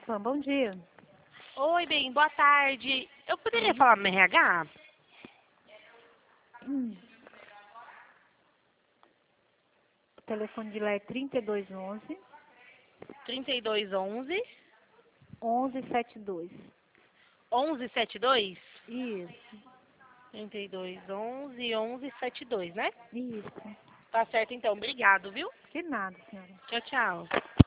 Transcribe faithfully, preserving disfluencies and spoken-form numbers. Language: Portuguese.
Pan, bom dia. Oi, bem, boa tarde. Eu poderia falar no R H? Hum. O telefone de lá é trinta e dois onze, trinta e dois onze, onze setenta e dois. onze setenta e dois? Isso, trinta e dois onze, onze setenta e dois, né? isso. Tá certo então, obrigado, viu? De nada, senhora. Tchau, tchau.